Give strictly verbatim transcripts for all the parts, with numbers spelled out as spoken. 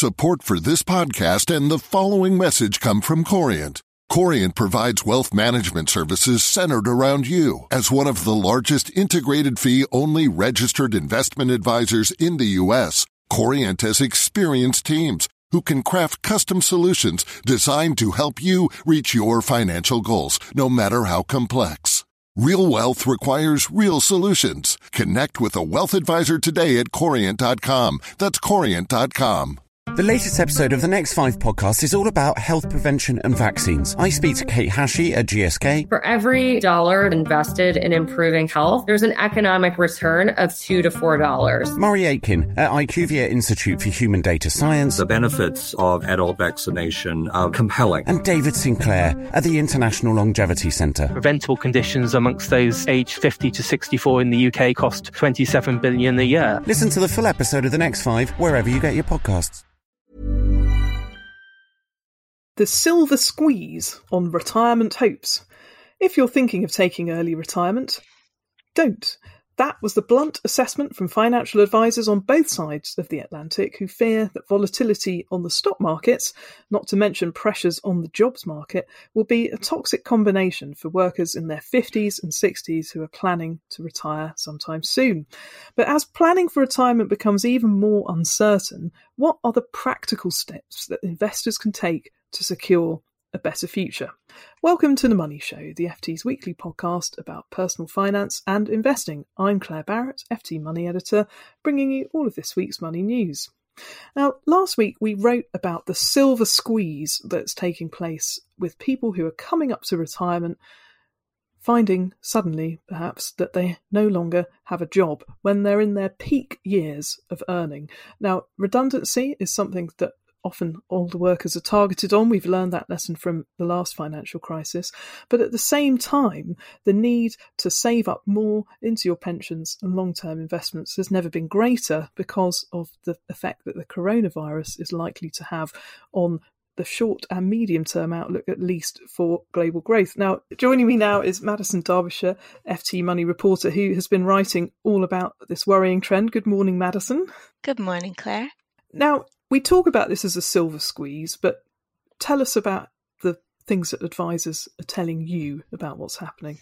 Support for this podcast and the following message come from Corient. Corient provides wealth management services centered around you. As one of the largest integrated fee-only registered investment advisors in the U S, Corient has experienced teams who can craft custom solutions designed to help you reach your financial goals, no matter how complex. Real wealth requires real solutions. Connect with a wealth advisor today at corient dot com. That's corient dot com. The latest episode of the Next Five podcast is all about health prevention and vaccines. I speak to Kate Hashi at G S K. For every dollar invested in improving health, there's an economic return of two to four dollars. Murray Aitken at IQVIA Institute for Human Data Science. The benefits of adult vaccination are compelling. And David Sinclair at the International Longevity Centre. Preventable conditions amongst those aged fifty to sixty-four in the U K cost twenty-seven billion dollars a year. Listen to the full episode of The Next Five wherever you get your podcasts. The silver squeeze on retirement hopes. If you're thinking of taking early retirement, don't. That was the blunt assessment from financial advisors on both sides of the Atlantic who fear that volatility on the stock markets, not to mention pressures on the jobs market, will be a toxic combination for workers in their fifties and sixties who are planning to retire sometime soon. But as planning for retirement becomes even more uncertain, what are the practical steps that investors can take to secure a better future? Welcome to The Money Show, the F T's weekly podcast about personal finance and investing. I'm Claire Barrett, F T Money Editor, bringing you all of this week's money news. Now, last week we wrote about the silver squeeze that's taking place with people who are coming up to retirement, finding suddenly, perhaps, that they no longer have a job when they're in their peak years of earning. Now, redundancy is something that often older workers are targeted on. We've learned that lesson from the last financial crisis. But at the same time, the need to save up more into your pensions and long-term investments has never been greater because of the effect that the coronavirus is likely to have on the short and medium-term outlook, at least for global growth. Now, joining me now is Madison Derbyshire, F T Money reporter, who has been writing all about this worrying trend. Good morning, Madison. Good morning, Claire. Now, we talk about this as a silver squeeze, but tell us about the things that advisors are telling you about what's happening.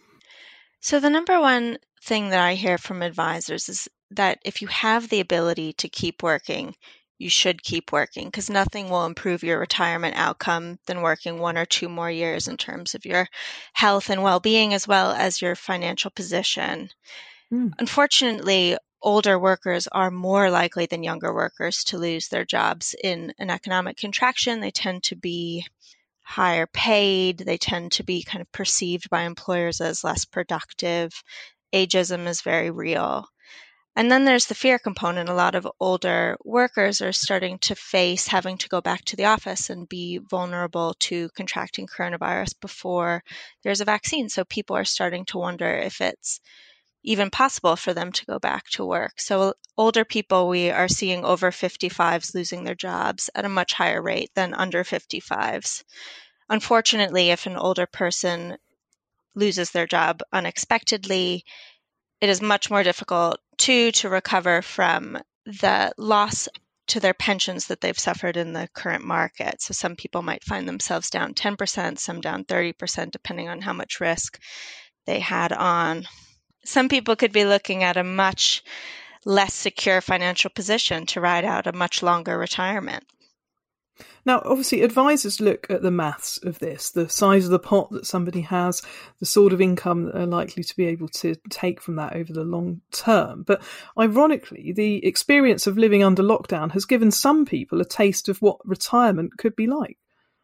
So the number one thing that I hear from advisors is that if you have the ability to keep working, you should keep working because nothing will improve your retirement outcome than working one or two more years in terms of your health and well-being as well as your financial position. Mm. Unfortunately, older workers are more likely than younger workers to lose their jobs in an economic contraction. They tend to be higher paid. They tend to be kind of perceived by employers as less productive. Ageism is very real. And then there's the fear component. A lot of older workers are starting to face having to go back to the office and be vulnerable to contracting coronavirus before there's a vaccine. So people are starting to wonder if it's even possible for them to go back to work. So older people, we are seeing over fifty-fives losing their jobs at a much higher rate than under fifty-fives. Unfortunately, if an older person loses their job unexpectedly, it is much more difficult too to recover from the loss to their pensions that they've suffered in the current market. So some people might find themselves down ten percent, some down thirty percent, depending on how much risk they had on. Some people could be looking at a much less secure financial position to ride out a much longer retirement. Now, obviously, advisors look at the maths of this, the size of the pot that somebody has, the sort of income that they're likely to be able to take from that over the long term. But ironically, the experience of living under lockdown has given some people a taste of what retirement could be like.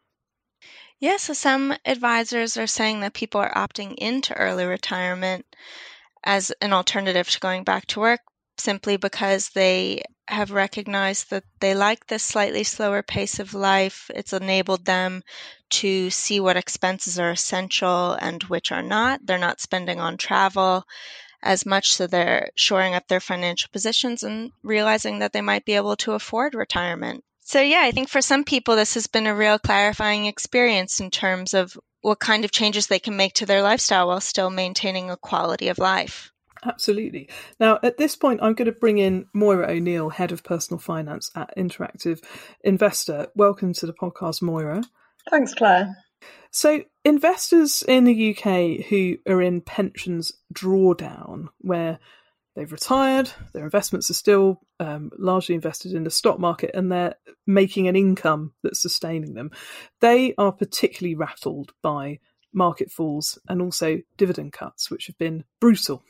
Yeah, so some advisors are saying that people are opting into early retirement as an alternative to going back to work simply because they have recognized that they like this slightly slower pace of life. It's enabled them to see what expenses are essential and which are not. They're not spending on travel as much, so they're shoring up their financial positions and realizing that they might be able to afford retirement. So yeah, I think for some people this has been a real clarifying experience in terms of what kind of changes they can make to their lifestyle while still maintaining a quality of life. Absolutely. Now, at this point, I'm going to bring in Moira O'Neill, Head of Personal Finance at Interactive Investor. Welcome to the podcast, Moira. Thanks, Claire. So, investors in the U K who are in pensions drawdown, where they've retired, their investments are still um, largely invested in the stock market, and they're making an income that's sustaining them, they are particularly rattled by market falls and also dividend cuts, which have been brutal.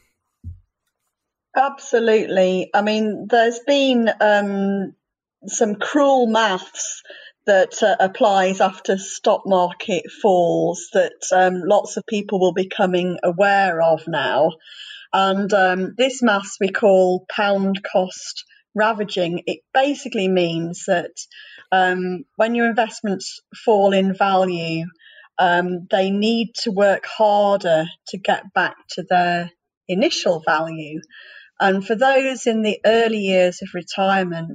Absolutely. I mean, there's been um, some cruel maths that uh, applies after stock market falls that um, lots of people will be becoming aware of now. And um, this maths we call pound cost ravaging. It basically means that um, when your investments fall in value, um, they need to work harder to get back to their initial value. And for those in the early years of retirement,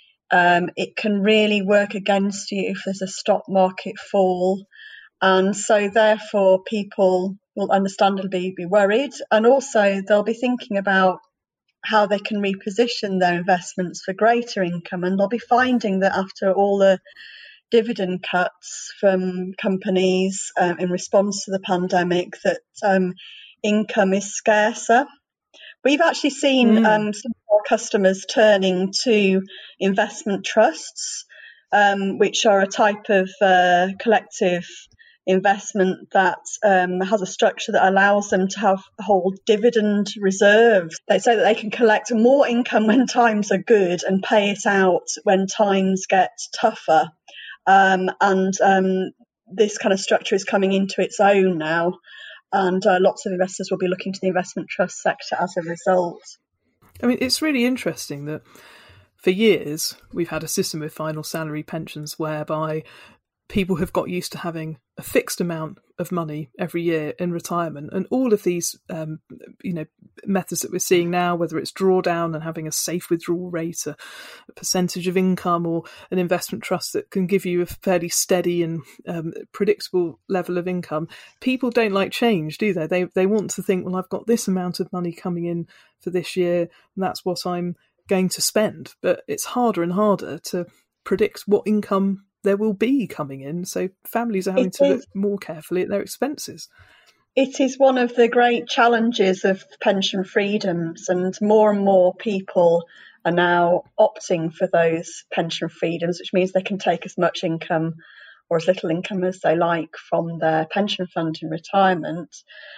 um, it can really work against you if there's a stock market fall. And so therefore people will understandably be worried, and also they'll be thinking about how they can reposition their investments for greater income. And they'll be finding that after all the dividend cuts from companies um, in response to the pandemic, that um, income is scarcer. We've actually seen mm. um, some of our customers turning to investment trusts, um, which are a type of uh, collective investment that um, has a structure that allows them to have hold dividend reserves. They say that they can collect more income when times are good and pay it out when times get tougher. Um, and um, this kind of structure is coming into its own now. And uh, lots of investors will be looking to the investment trust sector as a result. I mean, it's really interesting that for years we've had a system with final salary pensions whereby people have got used to having a fixed amount of money every year in retirement, and all of these, um, you know, methods that we're seeing now, whether it's drawdown and having a safe withdrawal rate, a, a percentage of income, or an investment trust that can give you a fairly steady and um, predictable level of income, people don't like change, do they? They they want to think, well, I've got this amount of money coming in for this year, and that's what I'm going to spend. But it's harder and harder to predict what income there will be coming in, so families are having it to is, look more carefully at their expenses. It is one of the great challenges of pension freedoms, and more and more people are now opting for those pension freedoms, which means they can take as much income or as little income as they like from their pension fund in retirement.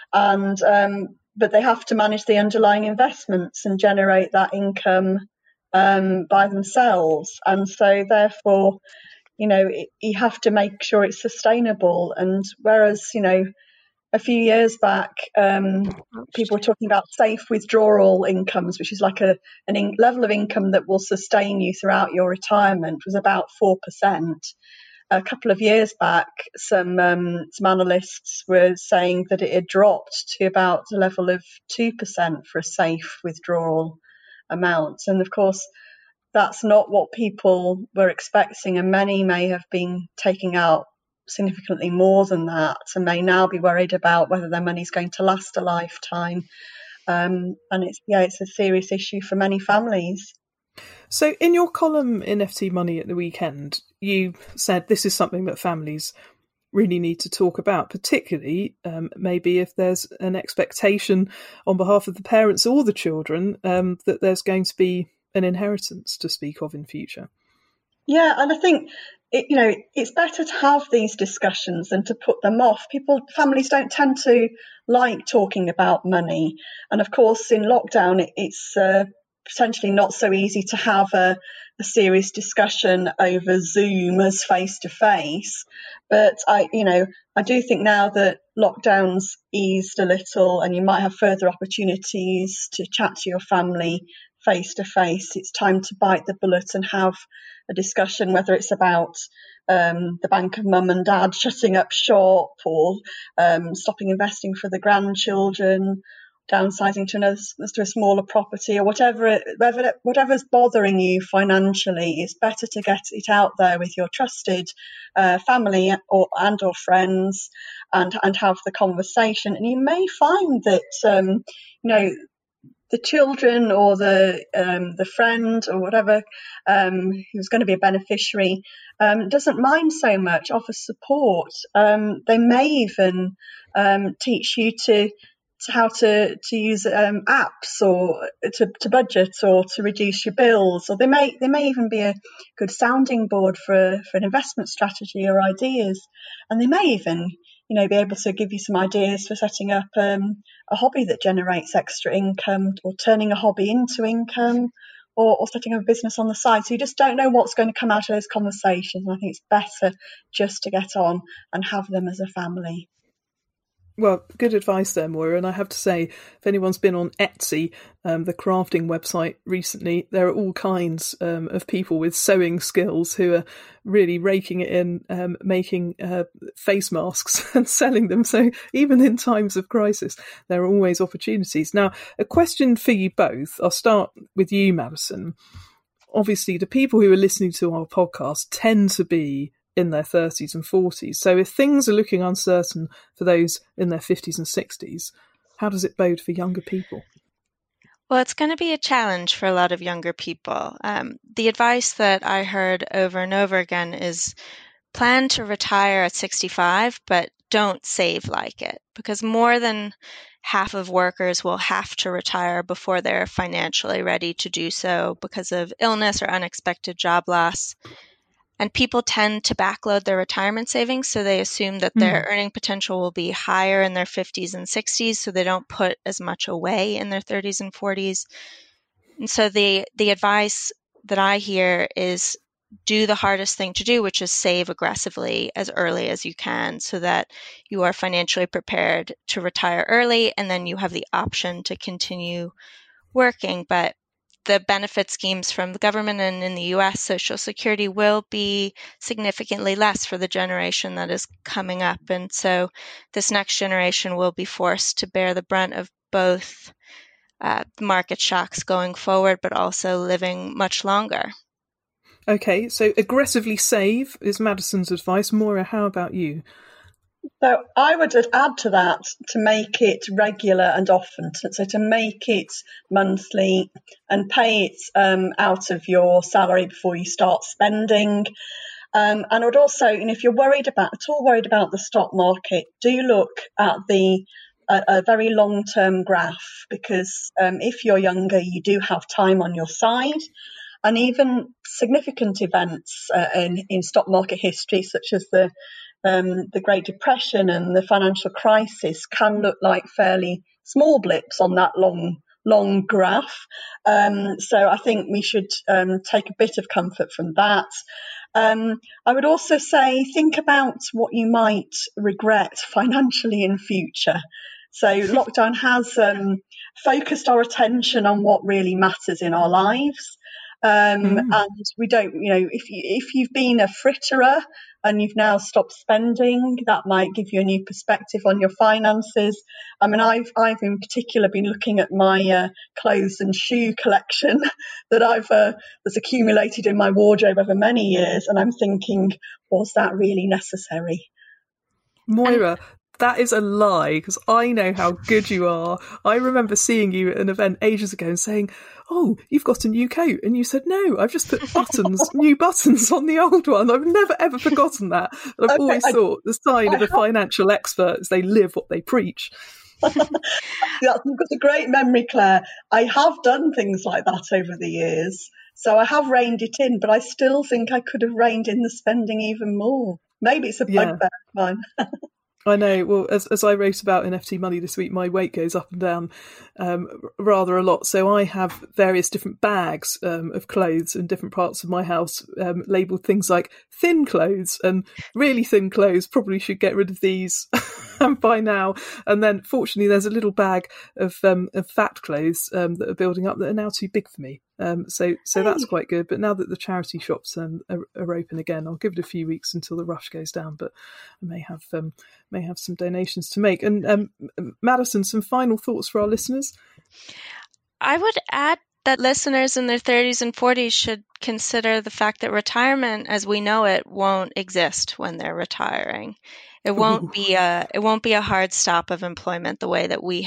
And um, but they have to manage the underlying investments and generate that income um, by themselves, and so therefore, you know, it, you have to make sure it's sustainable. And whereas, you know, a few years back, um, people were talking about safe withdrawal incomes, which is like a an in- level of income that will sustain you throughout your retirement, was about four percent. A couple of years back, some um, some analysts were saying that it had dropped to about a level of two percent for a safe withdrawal amount. And of course, that's not what people were expecting, and many may have been taking out significantly more than that and may now be worried about whether their money's going to last a lifetime. Um, and it's yeah, it's a serious issue for many families. So in your column in F T Money at the weekend, you said this is something that families really need to talk about, particularly um, maybe if there's an expectation on behalf of the parents or the children um, that there's going to be an inheritance to speak of in future. Yeah, and I think it, you know, it's better to have these discussions than to put them off. People, families don't tend to like talking about money, and of course, in lockdown, it, it's uh, potentially not so easy to have a, a serious discussion over Zoom as face to face. But I, you know, I do think now that lockdown's eased a little, and you might have further opportunities to chat to your family face to face, it's time to bite the bullet and have a discussion, whether it's about um, the bank of mum and dad shutting up shop, or um, stopping investing for the grandchildren, downsizing to another to a smaller property, or whatever, whatever whatever's bothering you financially. It's better to get it out there with your trusted uh, family or and or friends, and and have the conversation. And you may find that um, you know, the children or the um, the friend or whatever um, who's going to be a beneficiary um, doesn't mind so much, offers support. Um, they may even um, teach you to, to how to to use um, apps or to, to budget or to reduce your bills, or they may they may even be a good sounding board for for an investment strategy or ideas, and they may even you know, be able to give you some ideas for setting up um, a hobby that generates extra income, or turning a hobby into income, or, or setting up a business on the side. So you just don't know what's going to come out of those conversations. And I think it's better just to get on and have them as a family. Well, good advice there, Moira. And I have to say, if anyone's been on Etsy, um, the crafting website recently, there are all kinds um, of people with sewing skills who are really raking it in, um, making uh, face masks and selling them. So even in times of crisis, there are always opportunities. Now, a question for you both. I'll start with you, Madison. Obviously, the people who are listening to our podcast tend to be in their thirties and forties. So if things are looking uncertain for those in their fifties and sixties, how does it bode for younger people? Well, it's going to be a challenge for a lot of younger people. Um, the advice that I heard over and over again is plan to retire at sixty-five, but don't save like it, because more than half of workers will have to retire before they're financially ready to do so because of illness or unexpected job loss. And people tend to backload their retirement savings, so they assume that their mm. earning potential will be higher in their fifties and sixties, so they don't put as much away in their thirties and forties. And so the, the advice that I hear is do the hardest thing to do, which is save aggressively as early as you can so that you are financially prepared to retire early, and then you have the option to continue working. But the benefit schemes from the government and in the U S, Social Security will be significantly less for the generation that is coming up. And so this next generation will be forced to bear the brunt of both uh, market shocks going forward, but also living much longer. Okay, so aggressively save is Madison's advice. Moira, how about you? So I would add to that to make it regular and often, so to make it monthly and pay it um, out of your salary before you start spending. Um, and I would also, you know, if you're worried about, at all worried about the stock market, do look at the a, a very long-term graph, because um, if you're younger, you do have time on your side. And even significant events uh, in, in stock market history, such as the um, the Great Depression and the financial crisis, can look like fairly small blips on that long, long graph. Um, so I think we should um, take a bit of comfort from that. Um, I would also say think about what you might regret financially in future. So lockdown has um, focused our attention on what really matters in our lives. Um, mm. And we don't, you know, if you, if you've been a fritterer and you've now stopped spending, that might give you a new perspective on your finances. I mean, I've, I've in particular been looking at my uh, clothes and shoe collection that I've, uh, that's accumulated in my wardrobe over many years. And I'm thinking, was that really necessary? Moira, that is a lie, because I know how good you are. I remember seeing you at an event ages ago and saying, oh, you've got a new coat. And you said, no, I've just put buttons, new buttons on the old one. I've never, ever forgotten that. And I've okay, always I, thought the sign I of a have... financial expert is they live what they preach. You've got a great memory, Claire. I have done things like that over the years. So I have reined it in, but I still think I could have reined in the spending even more. Maybe it's a bugbear of mine. I know. Well, as as I wrote about in F T Money this week, my weight goes up and down um, rather a lot. So I have various different bags um, of clothes in different parts of my house, um, labelled things like thin clothes and really thin clothes. Probably should get rid of these by now. And then, fortunately, there's a little bag of, um, of fat clothes um, that are building up that are now too big for me. Um, so so that's quite good. But now that the charity shops um, are, are open again, I'll give it a few weeks until the rush goes down. But I may have um, may have some donations to make. And um, Madison, some final thoughts for our listeners? I would add that listeners in their thirties and forties should consider the fact that retirement, as we know it, won't exist when they're retiring. It won't Ooh. be a it won't be a hard stop of employment the way that we have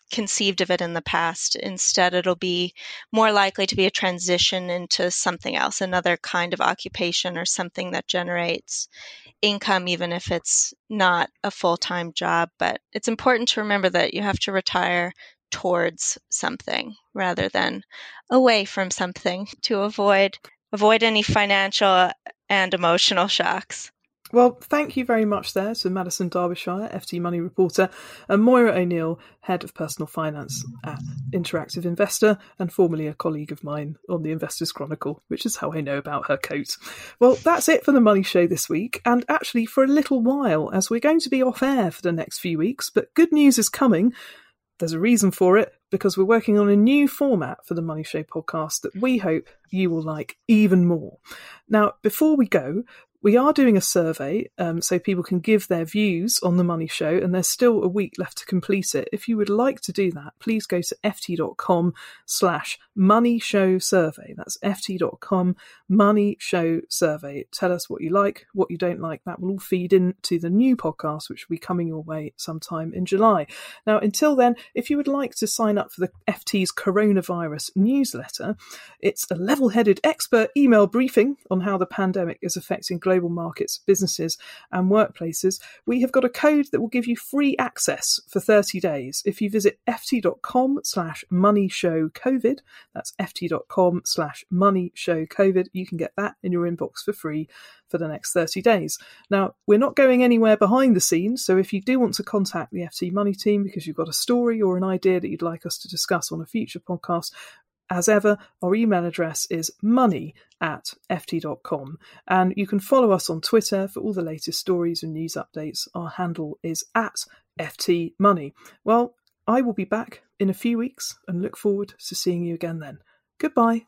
conceived of it in the past. Instead, it'll be more likely to be a transition into something else, another kind of occupation or something that generates income, even if it's not a full-time job. But it's important to remember that you have to retire towards something rather than away from something to avoid avoid any financial and emotional shocks. Well, thank you very much there to Madison Derbyshire, F T Money reporter, and Moira O'Neill, Head of Personal Finance at Interactive Investor, and formerly a colleague of mine on the Investors Chronicle, which is how I know about her coat. Well, that's it for the Money Show this week, and actually for a little while, as we're going to be off air for the next few weeks, but good news is coming. There's a reason for it, because we're working on a new format for the Money Show podcast that we hope you will like even more. Now, before we go, we are doing a survey um, so people can give their views on the Money Show, and there's still a week left to complete it. If you would like to do that, please go to ft.com slash money show survey. That's ft.com money show survey. Tell us what you like, what you don't like. That will all feed into the new podcast, which will be coming your way sometime in July. Now, until then, if you would like to sign up for the F T's coronavirus newsletter, it's a level-headed expert email briefing on how the pandemic is affecting global markets, businesses and workplaces. We have got a code that will give you free access for thirty days. If you visit ft.com slash money show COVID, that's ft.com slash money show COVID, you can get that in your inbox for free for the next thirty days. Now, we're not going anywhere behind the scenes, so if you do want to contact the F T Money team because you've got a story or an idea that you'd like us to discuss on a future podcast, as ever, our email address is money at ft dot com, and you can follow us on Twitter for all the latest stories and news updates. Our handle is at ftmoney. Well, I will be back in a few weeks and look forward to seeing you again then. Goodbye.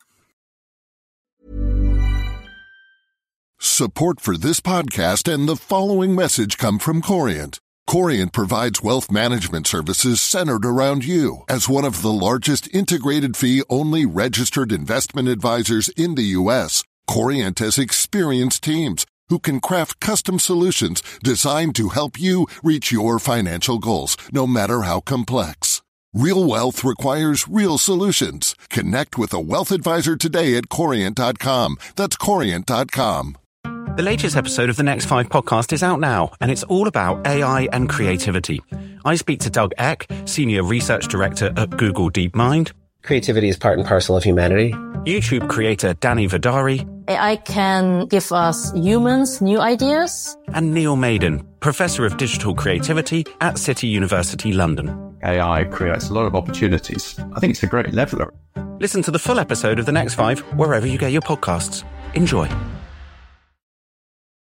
Support for this podcast and the following message come from Corient. Corient provides wealth management services centered around you. As one of the largest integrated fee-only registered investment advisors in the U S, Corient has experienced teams who can craft custom solutions designed to help you reach your financial goals, no matter how complex. Real wealth requires real solutions. Connect with a wealth advisor today at corient dot com. That's corient dot com. The latest episode of the Next Five podcast is out now, and it's all about A I and creativity. I speak to Doug Eck, Senior Research Director at Google DeepMind. Creativity is part and parcel of humanity. YouTube creator Danny Vidari. A I can give us humans new ideas. And Neil Maiden, Professor of Digital Creativity at City University London. A I creates a lot of opportunities. I think it's a great leveler. Listen to the full episode of The Next Five wherever you get your podcasts. Enjoy.